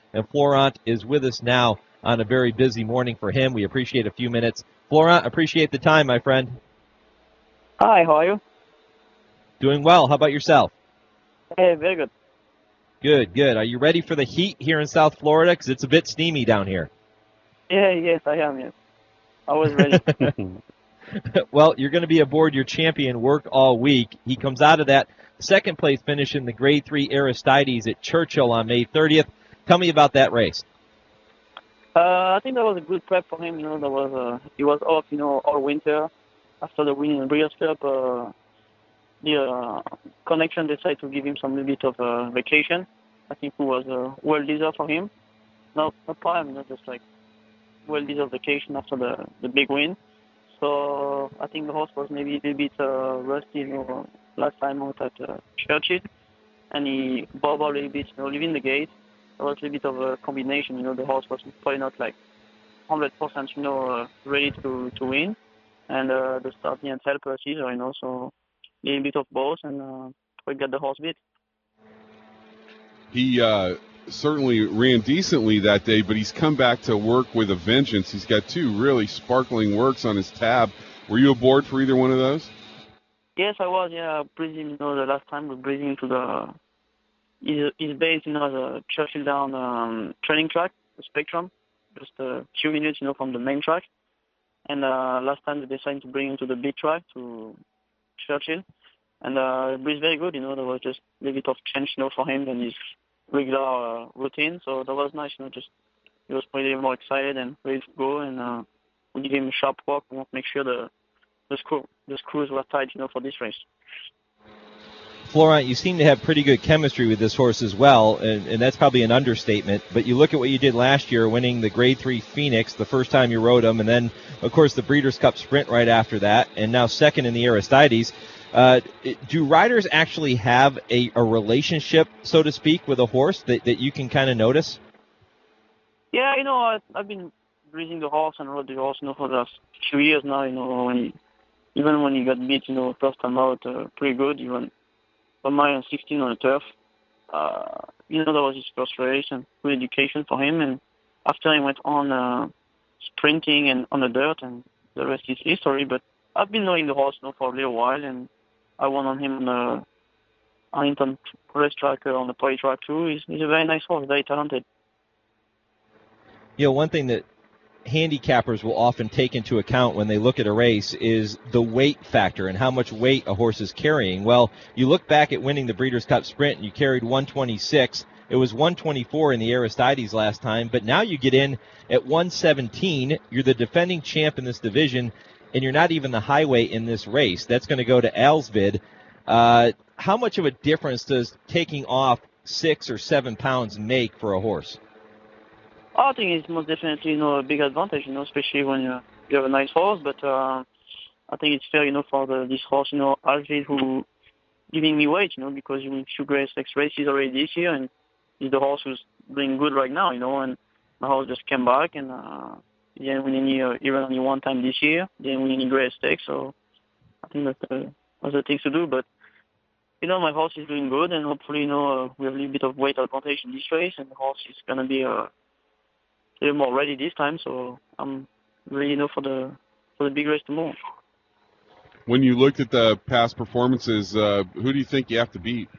and Florent is with us now on a very busy morning for him. We appreciate a few minutes. Florent, appreciate the time, my friend. Hi, how are you? Doing well. How about yourself? Hey, very good. Good, good. Are you ready for the heat here in South Florida? Because it's a bit steamy down here. Yeah, yes, I am, yes. I was ready. Well, you're going to be aboard your champion Work All Week. He comes out of that second place finish in the Grade 3 Aristides at Churchill on May 30th. Tell me about that race. I think that was a good prep for him, he was off, all winter. After the win in the Breeders' Cup, the connection decided to give him some little bit of vacation. I think it was well-deserved for him. No problem, just like well-deserved vacation after the big win. So I think the horse was maybe a little bit rusty, last time out at Churchill, and he bobbled a little bit, leaving the gate. There was a little bit of a combination, the horse was probably not like 100%, ready to win, and the start didn't help us either, so a little bit of both, and we got the horse beat. He certainly ran decently that day, but he's come back to work with a vengeance. He's got two really sparkling works on his tab. Were you aboard for either one of those? Yes, I was, breathing, the last time we breathing to the, his base, the Churchill Down training track, the Spectrum, just a few minutes, from the main track. And last time they decided to bring him to the big track, to Churchill. And it was very good, there was just a little bit of change, for him than his regular routine. So that was nice, just he was probably more excited and ready to go. And we gave him a sharp walk. We want to make sure the screws were tight, for this race. Florent, you seem to have pretty good chemistry with this horse as well, and that's probably an understatement. But you look at what you did last year, winning the Grade 3 Phoenix the first time you rode him, and then, of course, the Breeders' Cup Sprint right after that, and now second in the Aristides. Do riders actually have a relationship, so to speak, with a horse that you can kind of notice? Yeah, I've been breeding the horse and rode the horse, for the last few years now, even when he got beat, first time out, pretty good, even a mile and 16 on the turf. That was his first race and good education for him. And after he went on sprinting and on the dirt, and the rest is history. But I've been knowing the horse for a little while, and I won on him on the Arlington racetrack on the Poly track too. He's a very nice horse, very talented. One thing that handicappers will often take into account when they look at a race is the weight factor and how much weight a horse is carrying. Well, you look back at winning the Breeders' Cup Sprint and you carried 126. It was 124 in the Aristides last time, but now you get in at 117. You're the defending champ in this division, and you're not even the high weight in this race. That's going to go to Alsvid. How much of a difference does taking off 6 or 7 pounds make for a horse? I think it's most definitely, a big advantage, especially when you have a nice horse. But I think it's fair, for this horse, Alvid, who giving me weight, because he won 2 Grade 6 races already this year, and he's the horse who's doing good right now, and my horse just came back, and he didn't win any, even only one time this year, didn't win any Grade 6, so I think that's the things to do. But, my horse is doing good, and hopefully, we have a little bit of weight advantage in this race, and the horse is going to be a little more ready this time, so I'm really, for the big race tomorrow. When you looked at the past performances, who do you think you have to beat?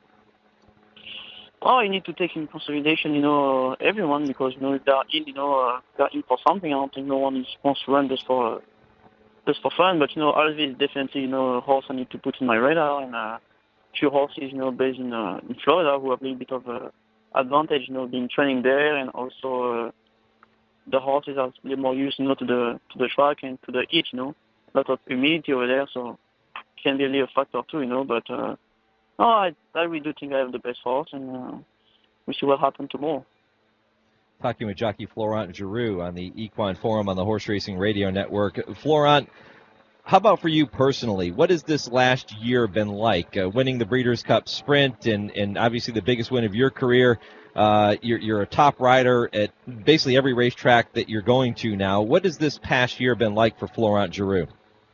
Oh, you need to take in consideration, everyone, because, if they're in for something. I don't think no one wants to run just for fun. But, Alvi is definitely, a horse I need to put in my radar, and few horses, based in Florida who have a little bit of advantage, being training there, and also the horses are a little more used, to the track and to the heat, a lot of humidity over there, so it can be a little factor too, but no, I really do think I have the best horse, and we see what happens tomorrow. Talking with jockey Florent Geroux on the Equine Forum on the Horse Racing Radio Network. Florent, how about for you personally? What has this last year been like? Winning the Breeders' Cup Sprint and obviously the biggest win of your career. You're a top rider at basically every racetrack that you're going to now. What has this past year been like for Florent Geroux?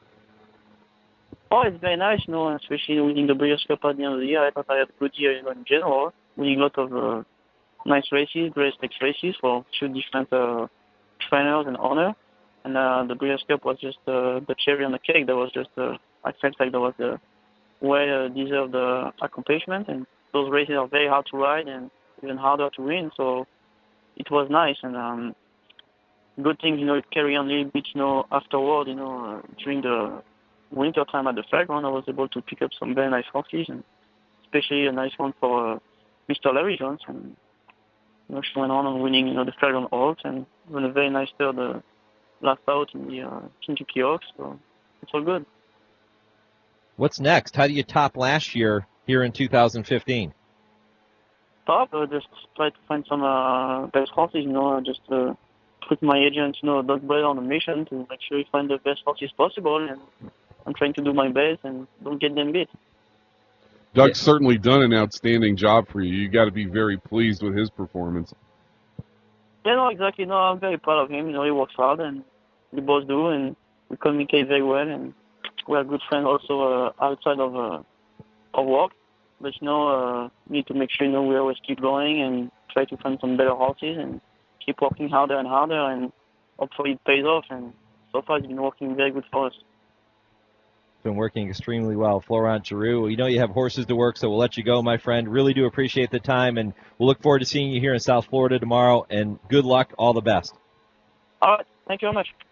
Oh, it's very nice, especially winning the Breeders' Cup at the end of the year. I thought I had a good year in general, winning a lot of nice races, great stakes races for two different trainers and owners. And the Breeders' Cup was just the cherry on the cake. That was just I felt like that was the well-deserved accomplishment. And those races are very hard to ride and even harder to win. So it was nice. And good thing, it carried on a little bit, afterward, during the winter time at the fairground, I was able to pick up some very nice horses, and especially a nice one for Mr. Larry Jones. And she went on winning, the fairground Oaks, and won a very nice third last out in the Kentucky Oaks. So it's all good. What's next? How do you top last year here in 2015? Top, just try to find some best horses, just put my agent, Doug Brett, on a mission to make sure he find the best horses possible, and I'm trying to do my best and don't get them beat. Doug's certainly done an outstanding job for you. You got to be very pleased with his performance. Yeah, no, exactly. No, I'm very proud of him. He works hard, and we both do, and we communicate very well, and we are good friends also outside of work. But need to make sure we always keep going and try to find some better horses and keep working harder and harder, and hopefully it pays off. And so far, it's been working very good for us. It's been working extremely well. Florent Geroux, you have horses to work, so we'll let you go, my friend. Really do appreciate the time, and we'll look forward to seeing you here in South Florida tomorrow. And good luck, all the best. All right, thank you very much.